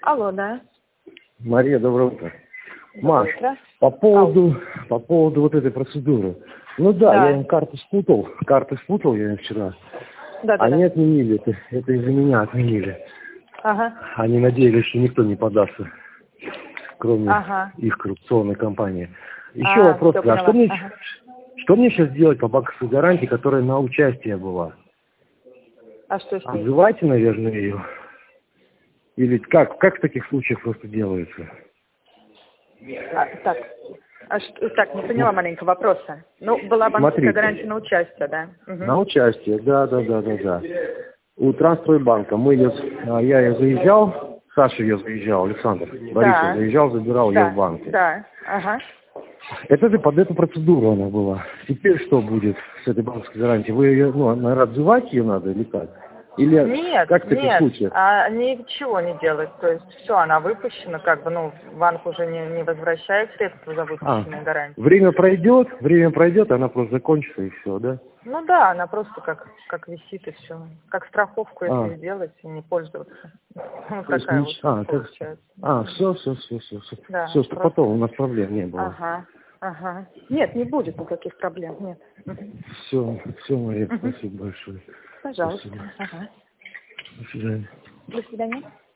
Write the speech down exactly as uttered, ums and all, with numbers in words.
Алло, да. Мария, доброе утро. Доброе Маш, утро. по поводу, по поводу вот этой процедуры. Ну да, Да. я им карты спутал, карты спутал я им вчера. Да, да, Они да. отменили это, это из-за меня отменили. Ага. Они надеялись, что никто не подастся, кроме Ага. их коррупционной компании. Еще А, вопрос, всё, а что поняла. мне, Ага. что мне сейчас делать по банковской гарантии, которая на участие была? А что с ней? Отзывайте, наверное, ее. Или как, как в таких случаях просто делается? А, так. А что, так, не поняла маленько вопроса. Ну, была банковская Смотрите. гарантия на участие, да? Угу. На участие, да, да, да, да, да. У Трансстройбанка мы ее, а, я ее заезжал, Саша ее заезжал, Александр Борисов Да. заезжал, забирал ее Да. в банке. Да. Ага. Это же под эту процедуру она была. Теперь что будет с этой банковской гарантией? Вы ее, ну, наверное, отзывать ее надо или как? Или Нет, как в таких нет, случаях? а ничего не делает. То есть все, она выпущена, как бы, ну, банк уже не, не возвращает средства за А, выпущенные гарантии. время пройдет, время пройдет, она просто закончится и все, да? Ну да, она просто как, как висит и все. Как страховку, если А, сделать и не пользоваться. Вот то есть такая вот нич- а, так, получается. а, все, все, все, все, все, Да, все, что просто. потом у нас проблем не было. Ага, ага. Нет, не будет никаких проблем, нет. Мгм. Все, все, Мария, Мгм. спасибо большое. Пожалуйста. Спасибо. Ага. До свидания. До свидания.